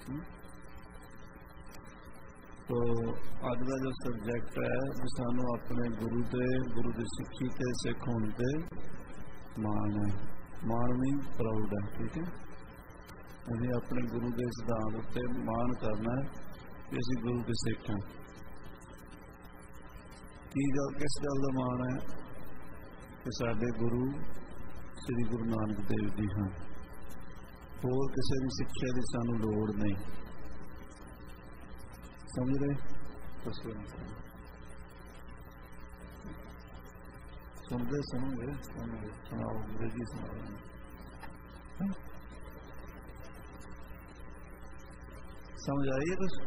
तो अज का जो सबजैक्ट है भी सानू अपने गुरु के गुरु की सिक्खी ते सिख होने ते मान है। मान मीन प्राउड है। ठीक है, अभी अपने गुरु के सिद्धांत उत्ते मान करना है कि असीं गुरु के सिख हैं। की गल किस गल का मान है कि साडे गुरु श्री गुरु नानक देव जी हैं। होर किसी भी सिक्ख्या की सानू लोड़ नहीं। समझ रहे? सुनते सुनोगे सुनाओ अंग्रेजी सुनाओ। समझ आई है कुछ?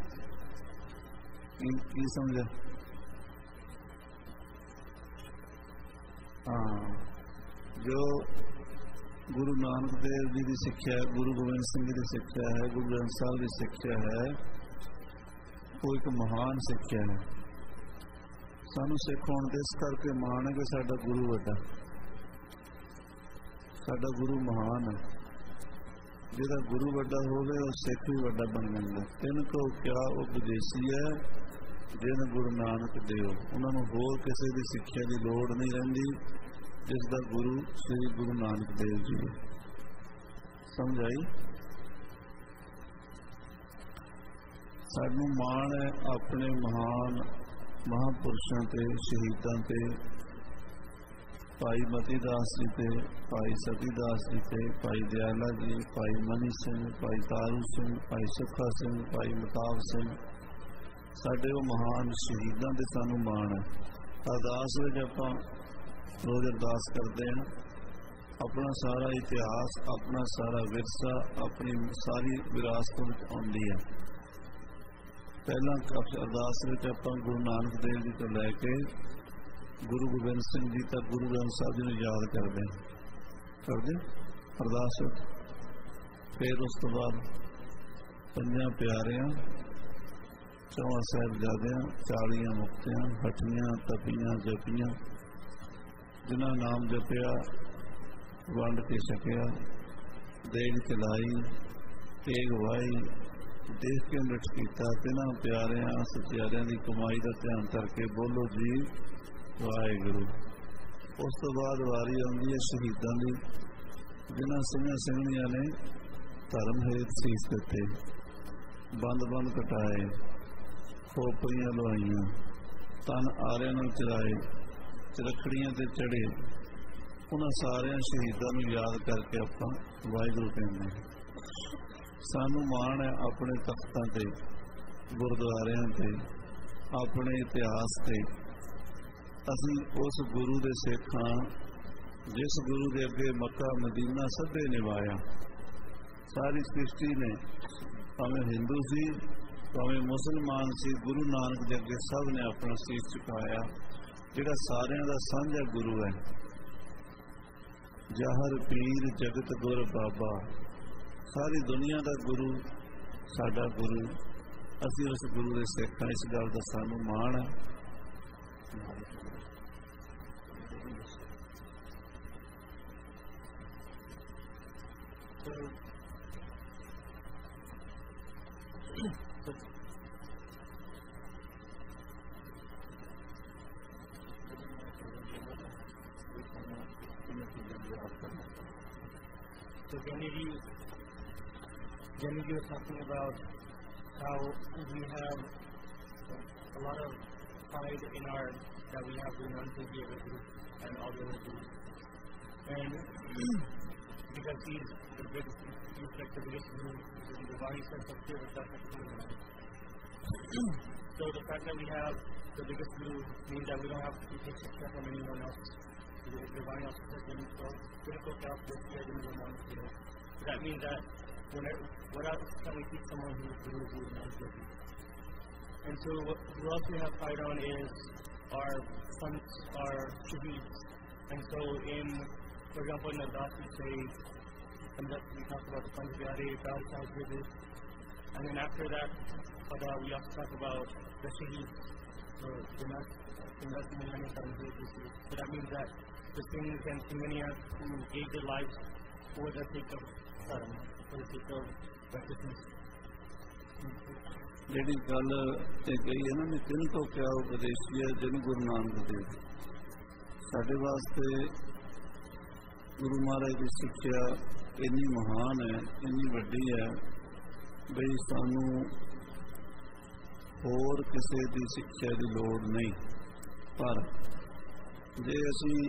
की समझा? हाँ, जो गुरु नानक देव जी की सिक्ख्या है, गुरु गोबिंद सिंह जी की सिक्ख्या है, गुरु ग्रंथ साहब की सिक्ख्या है, वो एक महान सिक्ख्या है। सानू सिख होने के इस करके मान है कि साडा गुरु वड्डा, साडा गुरु महान है। जिहदा गुरु वड्डा होवे वो सिख भी वड्डा बन जाता। तिन को क्या उपदेसी है जिन गुरु नानक देव। उन्होंने होर किसी की सिक्ख्या की लोड़ नहीं रहिंदी जिसका गुरु श्री गुरु नानक देव जी है। समझ आई? सानू मान है अपने महान महापुरुषों ते शहीदों ते, भाई मती दास जी ते, भाई सती दास जी ते, भाई दयाला जी, भाई मनी सिंह, भाई तारू सिंह, भाई सुखा सिंह, भाई मताब सिंह, साडे वो महान शहीदों ते सानू मान है। अरदास विच आपां रोज अरदास करते हैं, अपना सारा इतिहास, अपना सारा विरसा, अपनी सारी विरासत आउंदी है। पहला अरदास में आपां गुरु नानक देव जी तो लैके गुरु गोबिंद सिंह जी तक गुरु ग्रंथ साहब जी ने याद करते अरदास। फिर उस तो बाद पंजां प्यारियां, चौहां साहिबजादियां, 40 मुक्तियां, हठियां, तपियां, जपियां, जिन्हां नाम जपिया वंड के छकिया, देग चलाई, तेग वाही, देख के मृत किया, तिन्हां प्यारियां सत्यारियां की कमाई का ध्यान करके बोलो जी वाहेगुरु। उस तो बाद वारी आती है शहीदों की, जिन्हां सिंहां ਸਿੰਘਣੀਆਂ ने धर्म हेत सीस दिते, बंद बंद कटाए, खोपड़ियां लवाइयां, तन आरियां नाल चलाए, चरखड़ियां ते चढ़े। उन्हां सारियां शहीदों को याद करके आपां वाहिगुरू कहंदे हां। सानू मान है अपने तख्तां ते, गुरुद्वारियां ते, अपने इतिहास ते। असीं उस गुरु दे सिख हां जिस गुरु दे अगे मक्का मदीना सभे निभाया। सारी सृष्टि ने, भावें हिंदू सी भावें मुसलमान सी, गुरु नानक दे अगे सब ने अपना शीश झुकाया। जिहड़ा सारियां दा सांझा गुरु है। जहर पीर जगत गुर बाबा, सारी दुनिया का गुरु साडा गुरु। असीं उस गुरु के सिख हां, इस गल का सानू मान है। So Jenny was talking about how we have a lot of pride in our that we have been on to be able to and all the other groups. And because he's like the biggest guru, the divine sense of fear, that's so the fact that we have the biggest guru means that we don't have to take success from anyone else. The divine also says when you go critical self this year, that means that what else can we teach someone who is not guilty? And so what else we have pride on is our sons, our shaheeds. And so for example, in the Adas we say, and that we talk about the sons of Yari, and then after that, we also talk about the shaheeds. So that means that the Singhs and Singhanias who gave their lives for the sake of Dharma, for the sake of righteousness. ਜਿਹੜੀ ਗੱਲ ਇਹ ਕਹੀ ਹੈ ਨਾ ਵੀ ਤਿੰਨ ਤੋਂ ਕਿਆ ਉਪਦੇਸ਼ੀ ਹੈ ਜਿਹਨੂੰ ਗੁਰੂ ਨਾਨਕ ਦੇਵ। ਸਾਡੇ ਵਾਸਤੇ ਗੁਰੂ ਮਹਾਰਾਜ ਦੀ ਸਿੱਖਿਆ ਇੰਨੀ ਮਹਾਨ ਹੈ, ਇੰਨੀ ਵੱਡੀ ਹੈ ਬਈ ਸਾਨੂੰ ਹੋਰ ਕਿਸੇ ਦੀ ਸਿੱਖਿਆ ਦੀ ਲੋੜ ਨਹੀਂ। ਪਰ ਜੇ ਅਸੀਂ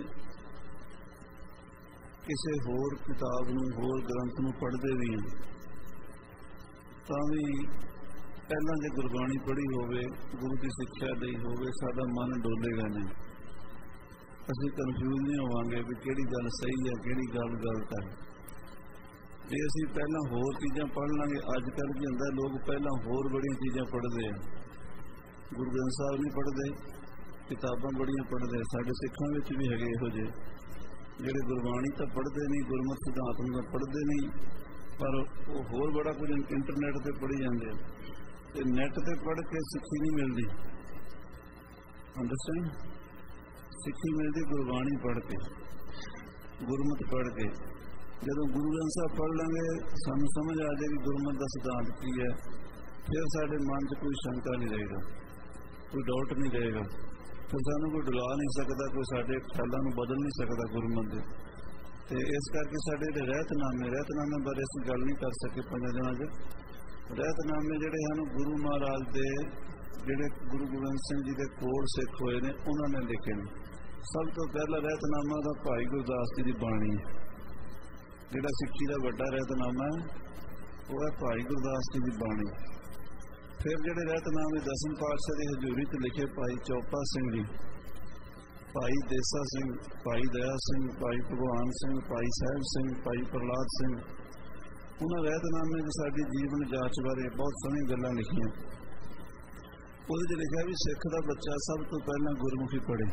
ਕਿਸੇ ਹੋਰ ਕਿਤਾਬ ਨੂੰ, ਹੋਰ ਗ੍ਰੰਥ ਨੂੰ ਪੜ੍ਹਦੇ ਵੀ ਹਾਂ ਤਾਂ ਵੀ ਪਹਿਲਾਂ ਜੇ ਗੁਰਬਾਣੀ ਪੜ੍ਹੀ ਹੋਵੇ, ਗੁਰੂ ਦੀ ਸਿੱਖਿਆ ਲਈ ਹੋਵੇ, ਸਾਡਾ ਮਨ ਡੋਲੇਗਾ ਨਹੀਂ। ਅਸੀਂ ਕਨਫਿਊਜ਼ ਨਹੀਂ ਹੋਵਾਂਗੇ ਵੀ ਕਿਹੜੀ ਗੱਲ ਸਹੀ ਹੈ, ਕਿਹੜੀ ਗੱਲ ਗਲਤ ਹੈ। ਜੇ ਅਸੀਂ ਪਹਿਲਾਂ ਹੋਰ ਚੀਜ਼ਾਂ ਪੜ੍ਹ ਲਾਂਗੇ, ਅੱਜ ਕੱਲ੍ਹ ਕੀ ਹੁੰਦਾ, ਲੋਕ ਪਹਿਲਾਂ ਹੋਰ ਬੜੀਆਂ ਚੀਜ਼ਾਂ ਪੜ੍ਹਦੇ ਆ। ਗੁਰੂ ਗ੍ਰੰਥ ਸਾਹਿਬ ਨਹੀਂ ਪੜ੍ਹਦੇ, ਕਿਤਾਬਾਂ ਬੜੀਆਂ ਪੜ੍ਹਦੇ। ਸਾਡੇ ਸਿੱਖਾਂ ਵਿੱਚ ਵੀ ਹੈਗੇ ਇਹੋ ਜਿਹੇ ਜਿਹੜੇ ਗੁਰਬਾਣੀ ਤਾਂ ਪੜ੍ਹਦੇ ਨਹੀਂ, ਗੁਰਮਤਿ ਸਿਧਾਂਤ ਨੂੰ ਤਾਂ ਪੜ੍ਹਦੇ ਨਹੀਂ, ਪਰ ਉਹ ਹੋਰ ਬੜਾ ਕੁਝ ਇੰਟਰਨੈਟ 'ਤੇ ਪੜ੍ਹੀ ਜਾਂਦੇ ਤੇ ਨੈੱਟ 'ਤੇ ਪੜ੍ਹ ਕੇ ਸਿੱਖੀ ਨਹੀਂ ਮਿਲਦੀ। ਅੰਡਰਸਟੈਂਡ? ਸਿੱਖੀ ਮਿਲਦੀ ਗੁਰਬਾਣੀ ਪੜ੍ਹ ਕੇ, ਗੁਰਮਤਿ ਪੜ੍ਹ ਕੇ। ਜਦੋਂ ਗੁਰੂ ਗ੍ਰੰਥ ਸਾਹਿਬ ਪੜ੍ਹ ਲਾਂਗੇ, ਸਾਨੂੰ ਸਮਝ ਆ ਜਾਏਗੀ ਗੁਰਮਤਿ ਦਾ ਸਿਧਾਂਤ ਕੀ ਹੈ। ਫਿਰ ਸਾਡੇ ਮਨ 'ਚ ਕੋਈ ਸ਼ੰਕਾ ਨਹੀਂ ਰਹੇਗਾ, ਕੋਈ ਡਾਊਟ ਨਹੀਂ ਰਹੇਗਾ। ਫਿਰ ਸਾਨੂੰ ਕੋਈ ਡੁਲਾ ਨਹੀਂ ਸਕਦਾ, ਕੋਈ ਸਾਡੇ ਖਿਆਲਾਂ ਨੂੰ ਬਦਲ ਨਹੀਂ ਸਕਦਾ ਗੁਰਮਤਿ ਦੇ। ਅਤੇ ਇਸ ਕਰਕੇ ਸਾਡੇ ਜਿਹੜੇ ਰਹਿਤਨਾਮੇ ਬਾਰੇ ਅਸੀਂ ਗੱਲ ਨਹੀਂ ਕਰ ਸਕੇ 5 ਦਿਨਾਂ 'ਚ। ਰਹਿਤਨਾਮੇ ਜਿਹੜੇ ਹਨ ਗੁਰੂ ਮਹਾਰਾਜ ਦੇ, ਜਿਹੜੇ ਗੁਰੂ ਗੋਬਿੰਦ ਸਿੰਘ ਜੀ ਦੇ ਕੋਲ ਸਿੱਖ ਹੋਏ ਨੇ, ਉਹਨਾਂ ਨੇ ਲਿਖੇ ਨੇ। ਸਭ ਤੋਂ ਪਹਿਲਾ ਰਹਿਤਨਾਮਾ ਦਾ ਭਾਈ ਗੁਰਦਾਸ ਜੀ ਦੀ ਬਾਣੀ ਹੈ। ਜਿਹੜਾ ਸਿੱਖੀ ਦਾ ਵੱਡਾ ਰਹਿਤਨਾਮਾ ਹੈ ਉਹ ਹੈ ਭਾਈ ਗੁਰਦਾਸ ਜੀ ਦੀ ਬਾਣੀ। ਫਿਰ ਜਿਹੜੇ ਰਹਿਤਨਾਮੇ 10ਵੇਂ ਪਾਤਸ਼ਾਹ ਦੀ ਹਜ਼ੂਰੀ 'ਚ ਲਿਖੇ ਭਾਈ ਚੌਪਾ ਸਿੰਘ ਜੀ, ਭਾਈ ਦੇਸਾ ਸਿੰਘ, ਭਾਈ ਦਇਆ ਸਿੰਘ, ਭਾਈ ਭਗਵਾਨ ਸਿੰਘ, ਭਾਈ ਸਾਹਿਬ ਸਿੰਘ, ਭਾਈ ਪ੍ਰਹਲਾਦ ਸਿੰਘ, ਉਹਨਾਂ ਰਹਿਤਨਾਮੇ 'ਚ ਸਾਡੀ ਜੀਵਨ ਜਾਂਚ ਬਾਰੇ ਬਹੁਤ ਸੋਹਣੀਆਂ ਗੱਲਾਂ ਲਿਖੀਆਂ। ਉਹਦੇ 'ਚ ਲਿਖਿਆ ਵੀ ਸਿੱਖ ਦਾ ਬੱਚਾ ਸਭ ਤੋਂ ਪਹਿਲਾਂ ਗੁਰਮੁਖੀ ਪੜ੍ਹੇ।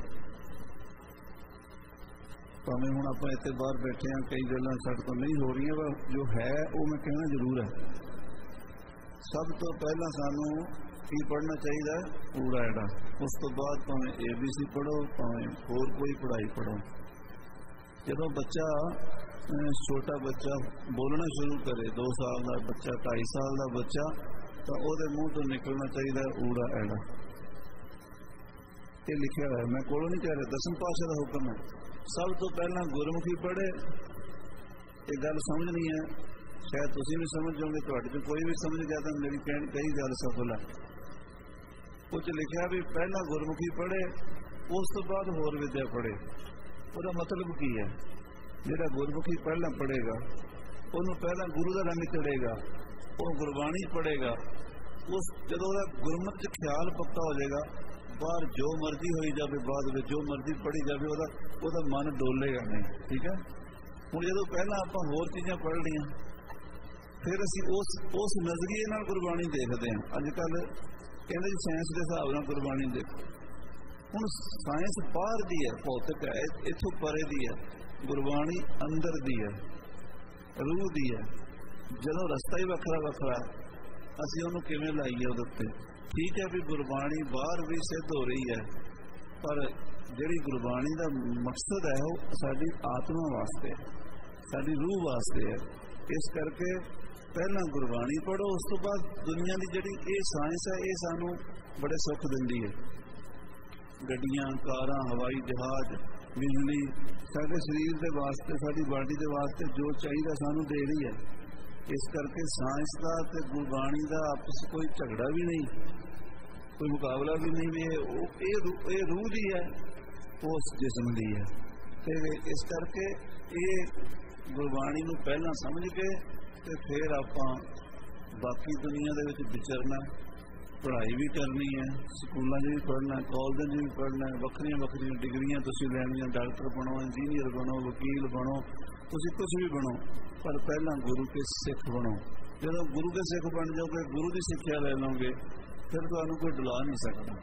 ਭਾਵੇਂ ਹੁਣ ਆਪਾਂ ਇੱਥੇ ਬਾਹਰ ਬੈਠੇ ਹਾਂ, ਕਈ ਗੱਲਾਂ ਸਾਡੇ ਤੋਂ ਨਹੀਂ ਹੋ ਰਹੀਆਂ, ਪਰ ਜੋ ਹੈ ਉਹ ਮੈਂ ਕਹਿਣਾ ਜ਼ਰੂਰ ਹੈ। ਸਭ ਤੋਂ ਪਹਿਲਾਂ ਸਾਨੂੰ ਕੀ ਪੜ੍ਹਨਾ ਚਾਹੀਦਾ? ਊੜਾ ਐੜਾ। ਉਸ ਤੋਂ ਬਾਅਦ ਭਾਵੇਂ ABC ਪੜ੍ਹੋ, ਭਾਵੇਂ ਹੋਰ ਕੋਈ ਪੜ੍ਹਾਈ ਪੜ੍ਹੋ। ਜਦੋਂ ਬੱਚਾ, ਛੋਟਾ ਬੱਚਾ ਬੋਲਣਾ ਸ਼ੁਰੂ ਕਰੇ, 2 ਸਾਲ ਦਾ ਬੱਚਾ, 2.5 ਸਾਲ ਦਾ ਬੱਚਾ, ਤਾਂ ਉਹਦੇ ਮੂੰਹ ਤੋਂ ਨਿਕਲਣਾ ਚਾਹੀਦਾ ਊੜਾ ਐੜਾ। ਇਹ ਲਿਖਿਆ ਹੋਇਆ, ਮੈਂ ਕੋਲੋਂ ਨਹੀਂ ਕਹਿ ਰਿਹਾ, 10ਵੇਂ ਪਾਤਸ਼ਾਹ ਦਾ ਹੁਕਮ ਹੈ। ਸਭ ਤੋਂ ਪਹਿਲਾਂ ਗੁਰਮੁਖੀ ਪੜ੍ਹੇ। ਇਹ ਗੱਲ ਸਮਝਣੀ ਹੈ, ਸ਼ਾਇਦ ਤੁਸੀਂ ਵੀ ਸਮਝ ਜਾਓਗੇ, ਤੁਹਾਡੇ 'ਚ ਕੋਈ ਵੀ ਸਮਝ ਗਿਆ ਤਾਂ ਮੇਰੀ ਕਹਿਣ ਕਈ ਗੱਲ ਸਫਲ ਹੈ। ਉਹ 'ਚ ਲਿਖਿਆ ਵੀ ਪਹਿਲਾਂ ਗੁਰਮੁਖੀ ਪੜ੍ਹੇ, ਉਸ ਤੋਂ ਬਾਅਦ ਹੋਰ ਵਿਦਿਆ ਪੜ੍ਹੇ। ਉਹਦਾ ਮਤਲਬ ਕੀ ਹੈ? ਜਿਹੜਾ ਗੁਰਮੁਖੀ ਪਹਿਲਾਂ ਪੜ੍ਹੇਗਾ, ਉਹਨੂੰ ਪਹਿਲਾਂ ਗੁਰੂ ਦਾ ਰੰਗ ਚੜ੍ਹੇਗਾ, ਉਹ ਗੁਰਬਾਣੀ ਪੜ੍ਹੇਗਾ। ਜਦੋਂ ਉਹਦਾ ਗੁਰਮਤਿ 'ਚ ਖਿਆਲ ਪੱਕਾ ਹੋ ਜਾਏਗਾ, ਬਾਹਰ ਜੋ ਮਰਜ਼ੀ ਹੋਈ ਜਾਵੇ, ਬਾਅਦ ਵਿੱਚ ਜੋ ਮਰਜ਼ੀ ਪੜ੍ਹੀ ਜਾਵੇ, ਉਹਦਾ ਮਨ ਡੋਲੇਗਾ ਨਹੀਂ। ਠੀਕ ਹੈ? ਹੁਣ ਜਦੋਂ ਪਹਿਲਾਂ ਆਪਾਂ ਹੋਰ ਚੀਜ਼ਾਂ ਪੜ੍ਹ ਲਈਆਂ, ਫਿਰ ਅਸੀਂ ਉਸ ਨਜ਼ਰੀਏ ਨਾਲ ਗੁਰਬਾਣੀ ਦੇਖਦੇ ਹਾਂ। ਅੱਜ ਕੱਲ੍ਹ ਕਹਿੰਦੇ ਜੀ ਸਾਇੰਸ ਦੇ ਹਿਸਾਬ ਨਾਲ ਗੁਰਬਾਣੀ ਦੇਖੋ। ਹੁਣ ਸਾਇੰਸ ਬਾਹਰ ਦੀ ਹੈ, ਭੌਤਿਕ ਹੈ, ਇੱਥੋਂ ਪਰੇ ਦੀ ਹੈ। ਗੁਰਬਾਣੀ ਅੰਦਰ ਦੀ ਹੈ, ਰੂਹ ਦੀ ਹੈ। ਜਦੋਂ ਰਸਤਾ ਹੀ ਵੱਖਰਾ ਵੱਖਰਾ, ਅਸੀਂ ਉਹਨੂੰ ਕਿਵੇਂ ਲਾਈਏ ਉਹਦੇ ਉੱਤੇ? ਠੀਕ ਹੈ ਵੀ ਗੁਰਬਾਣੀ ਬਾਹਰ ਵੀ ਸਿੱਧ ਹੋ ਰਹੀ ਹੈ, ਪਰ ਜਿਹੜੀ ਗੁਰਬਾਣੀ ਦਾ ਮਕਸਦ ਹੈ ਉਹ ਸਾਡੀ ਆਤਮਾ ਵਾਸਤੇ, ਸਾਡੀ ਰੂਹ ਵਾਸਤੇ ਹੈ। ਇਸ ਕਰਕੇ ਪਹਿਲਾਂ ਗੁਰਬਾਣੀ ਪੜ੍ਹੋ, ਉਸ ਤੋਂ ਬਾਅਦ ਦੁਨੀਆ ਦੀ ਜਿਹੜੀ ਇਹ ਸਾਇੰਸ ਹੈ, ਇਹ ਸਾਨੂੰ ਬੜੇ ਸੁੱਖ ਦਿੰਦੀ ਹੈ। ਗੱਡੀਆਂ, ਕਾਰਾਂ, ਹਵਾਈ ਜਹਾਜ਼, ਬਿਜਲੀ, ਸਾਡੇ ਸਰੀਰ ਦੇ ਵਾਸਤੇ, ਸਾਡੀ ਬਾਡੀ ਦੇ ਵਾਸਤੇ ਜੋ ਚਾਹੀਦਾ ਸਾਨੂੰ ਦੇ ਰਹੀ ਹੈ। ਇਸ ਕਰਕੇ ਸਾਇੰਸ ਦਾ ਅਤੇ ਗੁਰਬਾਣੀ ਦਾ ਆਪਸ ਕੋਈ ਝਗੜਾ ਵੀ ਨਹੀਂ, ਕੋਈ ਮੁਕਾਬਲਾ ਵੀ ਨਹੀਂ। ਵੀ ਇਹ ਰੂਹ ਦੀ ਹੈ, ਉਸ ਜਿਸਮ ਦੀ ਹੈ। ਅਤੇ ਇਸ ਕਰਕੇ ਇਹ ਗੁਰਬਾਣੀ ਨੂੰ ਪਹਿਲਾਂ ਸਮਝ ਕੇ ਅਤੇ ਫਿਰ ਆਪਾਂ ਬਾਕੀ ਦੁਨੀਆ ਦੇ ਵਿੱਚ ਵਿਚਰਨਾ, ਪੜ੍ਹਾਈ ਵੀ ਕਰਨੀ ਹੈ, ਸਕੂਲਾਂ 'ਚ ਵੀ ਪੜ੍ਹਨਾ, ਕਾਲਜਾਂ 'ਚ ਵੀ ਪੜ੍ਹਨਾ, ਵੱਖਰੀਆਂ ਵੱਖਰੀਆਂ ਡਿਗਰੀਆਂ ਤੁਸੀਂ ਲੈਣੀਆਂ, ਡਾਕਟਰ ਬਣੋ, ਇੰਜੀਨੀਅਰ ਬਣੋ, ਵਕੀਲ ਬਣੋ, ਤੁਸੀਂ ਕੁਛ ਵੀ ਬਣੋ, ਪਰ ਪਹਿਲਾਂ ਗੁਰੂ ਕੇ ਸਿੱਖ ਬਣੋ। ਜਦੋਂ ਗੁਰੂ ਕੇ ਸਿੱਖ ਬਣ ਜਾਓਗੇ, ਗੁਰੂ ਦੀ ਸਿੱਖਿਆ ਲੈ ਲਓਗੇ, ਫਿਰ ਤੁਹਾਨੂੰ ਕੋਈ ਡੁਲਾ ਨਹੀਂ ਸਕਦਾ।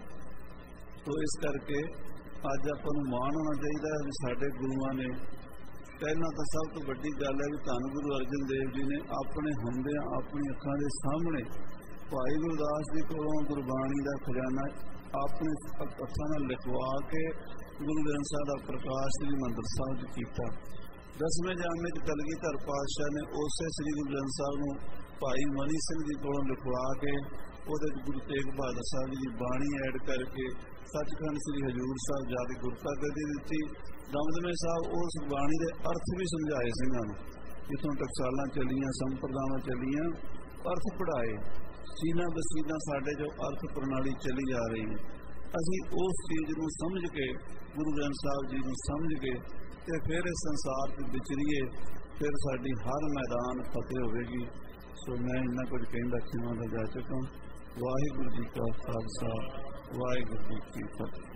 ਤੋ ਇਸ ਕਰਕੇ ਅੱਜ ਆਪਾਂ ਨੂੰ ਮਾਣ ਹੋਣਾ ਚਾਹੀਦਾ ਵੀ ਸਾਡੇ ਗੁਰੂਆਂ ਨੇ, ਪਹਿਲਾਂ ਤਾਂ ਸਭ ਤੋਂ ਵੱਡੀ ਗੱਲ ਹੈ ਵੀ ਧੰਨ ਗੁਰੂ ਅਰਜਨ ਦੇਵ ਜੀ ਨੇ ਆਪਣੇ ਹੁੰਦਿਆਂ ਆਪਣੀ ਅੱਖਾਂ ਦੇ ਸਾਹਮਣੇ ਭਾਈ ਗੁਰਦਾਸ ਜੀ ਕੋਲੋਂ ਗੁਰਬਾਣੀ ਦਾ ਖਜ਼ਾਨਾ ਆਪਣੇ ਅੱਖਾਂ ਨਾਲ ਲਿਖਵਾ ਕੇ ਗੁਰੂ ਗ੍ਰੰਥ ਸਾਹਿਬ ਦਾ ਪ੍ਰਕਾਸ਼ ਸ੍ਰੀ ਹਰਿਮੰਦਰ ਸਾਹਿਬ 'ਚ ਕੀਤਾ। 10ਵੇਂ ਜਾਮੇ 'ਚ ਕਲਗੀਧਰ ਪਾਤਸ਼ਾਹ ਨੇ ਉਸੇ ਸ੍ਰੀ ਗੁਰੂ ਗ੍ਰੰਥ ਸਾਹਿਬ ਨੂੰ ਭਾਈ ਮਨੀ ਸਿੰਘ ਜੀ ਕੋਲੋਂ ਲਿਖਵਾ ਕੇ ਉਹਦੇ 'ਚ ਗੁਰੂ ਤੇਗ ਬਹਾਦਰ ਸਾਹਿਬ ਜੀ ਦੀ ਬਾਣੀ ਐਡ ਕਰਕੇ ਸੱਚਖੰਡ ਸ੍ਰੀ ਹਜ਼ੂਰ ਸਾਹਿਬ ਜਾ ਕੇ ਗੁਰਤਾ ਗੱਦੀ ਦਿੱਤੀ। ਦਮਦਮੇ ਸਾਹਿਬ ਉਸ ਬਾਣੀ ਦੇ ਅਰਥ ਵੀ ਸਮਝਾਏ ਸਿੰਘਾਂ ਨੂੰ। ਜਿੱਥੋਂ ਟਕਸਾਲਾਂ ਚੱਲੀਆਂ, ਸੰਪਰਦਾਵਾਂ ਚੱਲੀਆਂ, ਅਰਥ ਪੜ੍ਹਾਏ। ਸੀਨਾ ਬਸੀਨਾ ਸਾਡੇ ਜੋ ਅਰਥ ਪ੍ਰਣਾਲੀ ਚੱਲੀ ਜਾ ਰਹੀ ਹੈ, ਅਸੀਂ ਉਸ ਚੀਜ਼ ਨੂੰ ਸਮਝ ਕੇ ਗੁਰੂ ਗ੍ਰੰਥ ਸਾਹਿਬ ਜੀ ਨੂੰ ਸਮਝ ਕੇ ਤੇ ਫਿਰ ਇਸ ਸੰਸਾਰ 'ਚ ਵਿਚਰੀਏ, ਫਿਰ ਸਾਡੀ ਹਰ ਮੈਦਾਨ ਫਤਿਹ ਹੋਵੇਗੀ। ਸੋ ਮੈਂ ਇੰਨਾ ਕੁਝ ਕਹਿੰਦਾ ਖਿਮਾ ਦਾ ਜਾ ਚੁੱਕਾ। ਵਾਹਿਗੁਰੂ ਜੀ ਕਾ ਖਾਲਸਾ, ਵਾਹਿਗੁਰੂ ਜੀ ਕੀ ਫਤਿਹ।